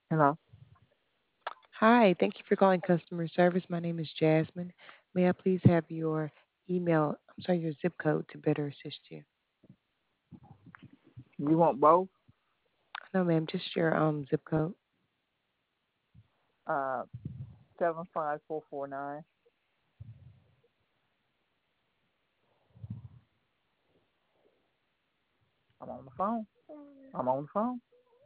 Hello. Hi, thank you for calling customer service. My name is Jasmine. May I please have your your zip code to better assist you? You want both? No, ma'am, just your zip code. Uh, 75449. I'm on the phone. I'm on the phone.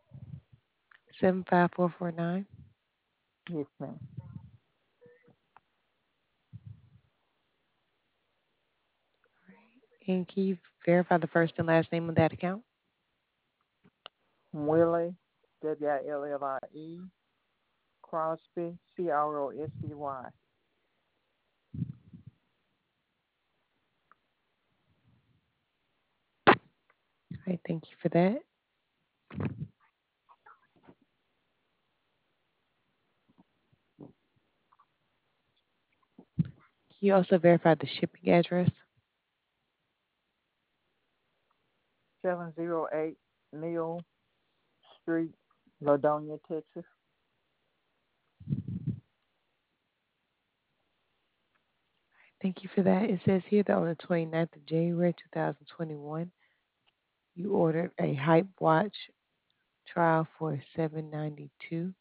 75449. Yes, ma'am. And can you verify the first and last name of that account? Willie, Willie, Crosby, Crosby. All right, thank you for that. Can you also verify the shipping address? 708 Neal Street, Ladonia, Texas. Thank you for that. It says here that on the 29th of January 2021, you ordered a Hype Watch trial for 792.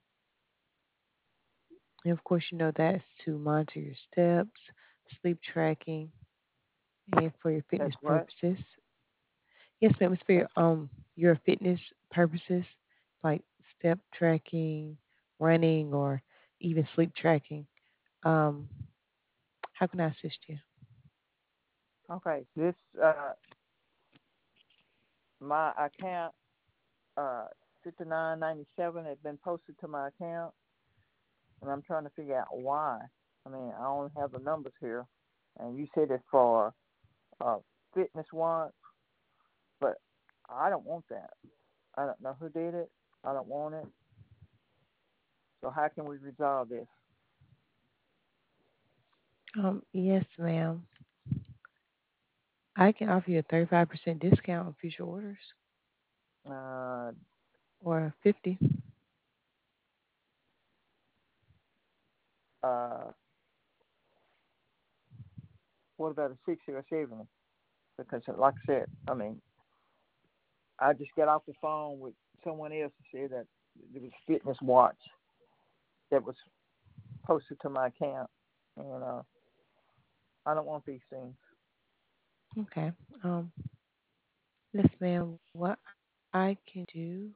And of course, you know that's to monitor your steps, sleep tracking, and for your That's fitness what? purposes. Yes, ma'am. It's for That's your fitness purposes, like step tracking, running, or even sleep tracking. Um, how can I assist you? okay. My account, uh, 5997 has been posted to my account, and I'm trying to figure out why. I mean, I only have the numbers here, and you said it's for uh, fitness watch, but I don't want that. I don't know who did it. I don't want it. So how can we resolve this? Yes, ma'am. I can offer you a 35% discount on future orders, Uh, or 50. uh, what about a 60 or 70? Because, like I said, I mean, I just got off the phone with someone else and said that it was fitness watch that was posted to my account, and I don't want these things. Okay. Um, yes, ma'am. What I can do,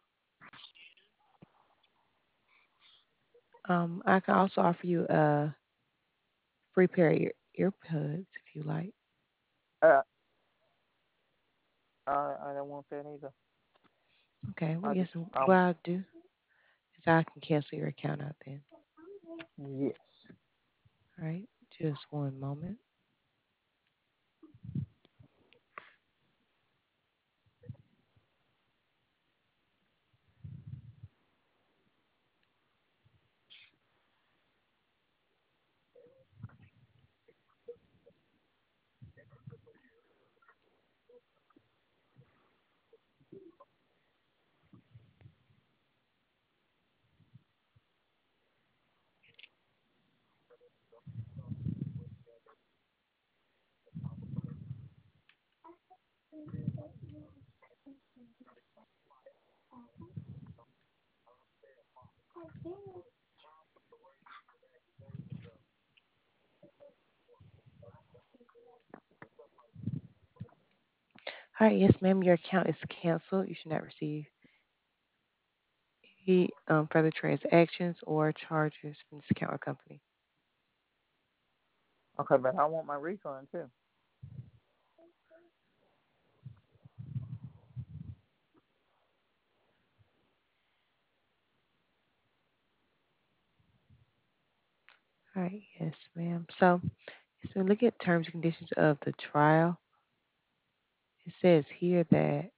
I can also offer you a free pair of earbuds if you like. Uh, I don't want that either. Okay. Well, I just, yes. What I'll do is I can cancel your account out then. yes. All right. Just one moment. All right. Yes, ma'am. Your account is canceled. You should not receive any further transactions or charges from this account or company. Okay, but I want my refund too. All right. Yes, ma'am. So, yes, we look at terms and conditions of the trial. It says here that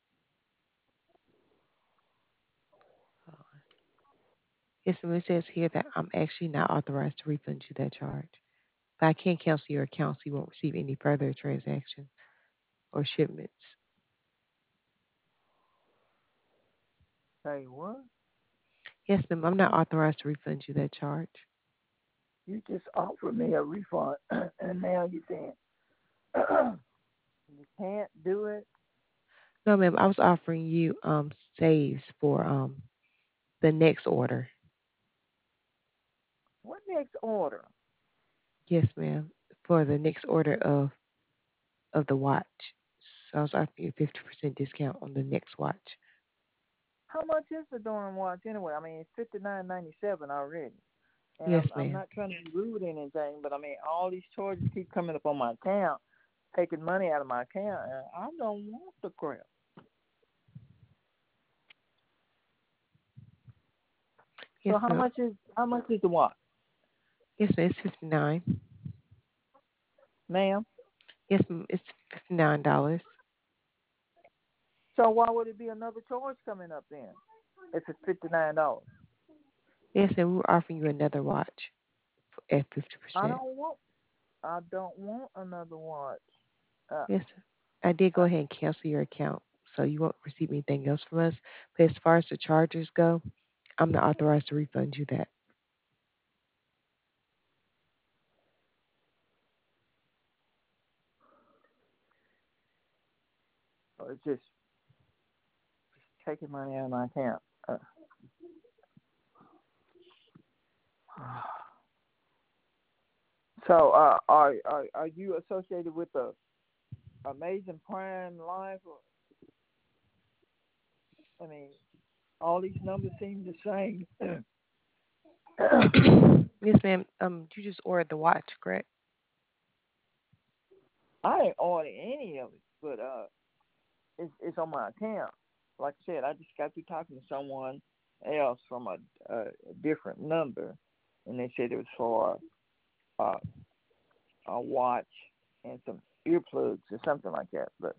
uh, yes, ma'am, it says here that I'm actually not authorized to refund you that charge. But I can't cancel your account so you won't receive any further transactions or shipments. Say what? Yes, ma'am. I'm not authorized to refund you that charge. You just offered me a refund, and now you're saying you can't do it. No, ma'am. I was offering you saves for the next order. What next order? Yes, ma'am. For the next order of the watch. So I was offering you a 50% discount on the next watch. How much is the darn watch anyway? I mean, it's $59.97 already. And Yes, I'm ma'am. not trying to be rude or anything, but I mean, all these charges keep coming up on my account, taking money out of my account, and I don't want the crap. Yes, So how ma'am. much is the watch, Yes, ma'am. It's 59. ma'am? Yes, ma'am. It's $59. So why would it be another charge coming up then? If it's $59, Yes, and we're offering you another watch at I 50%. don't want another watch. Uh, Yes, sir. I did uh, go ahead and cancel your account, so you won't receive anything else from us. But as far as the charges go, I'm not authorized to refund you that. it's just taking money out of my account. So are you associated with the Amazing Prime Life? I mean, all these numbers seem the same. Yes, ma'am. You just ordered the watch, correct? I ain't ordered any of it, but it's on my account. Like I said, I just got through talking to someone else from a different number, and they said it was for uh, a watch and some earplugs or something like that. But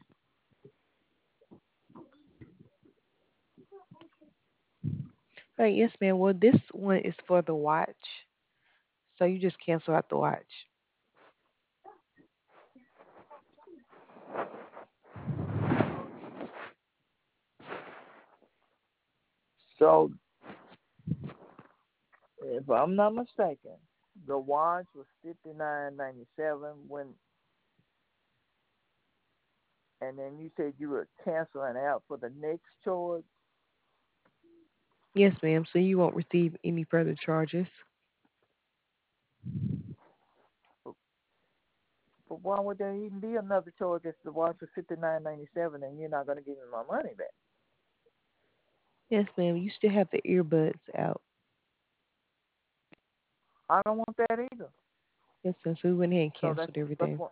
Right, yes, ma'am. Well, this one is for the watch, so you just cancel out the watch. so, if I'm not mistaken, the watch was $59.97 when, and then you said you were canceling out for the next charge. Yes, ma'am. So you won't receive any further charges. But why would there even be another charge if the watch was $59.97 and you're not going to give me my money back? Yes, ma'am. You still have the earbuds out. I don't want that either. Yes, ma'am. So we went ahead and So canceled that's everything. what.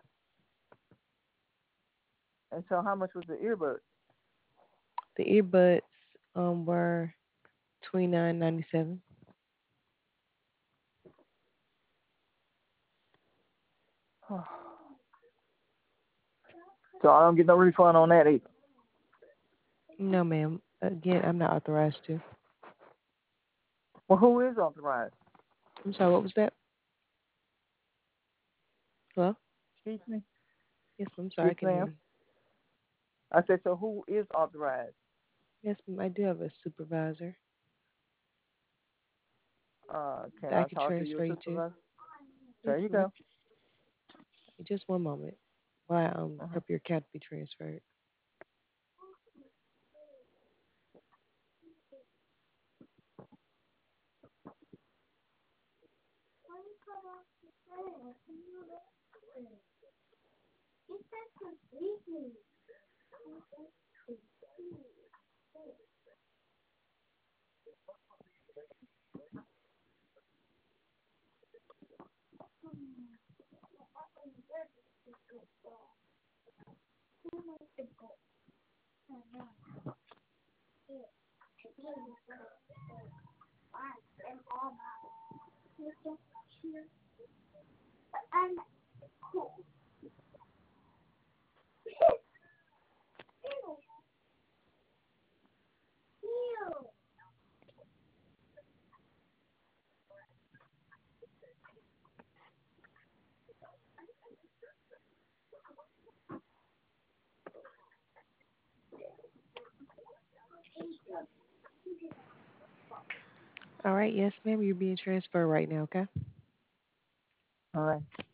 And so how much was the earbud? The earbuds were 29.97. So I don't get no refund on that either. No, ma'am. Again, I'm not authorized to. Well, who is authorized? I'm sorry. What was that? Hello? Excuse me. Yes, I'm sorry. Yes, I can hear ma'am. you. I said, so who is authorized? Yes, ma'am. I do have a supervisor Can that I I can talk to your transfer you to. supervisor? Yes, There you ma'am. go. Just one moment while I Uh-huh. help your account be transferred. All right, yes, ma'am. You're being transferred right now, okay? All right.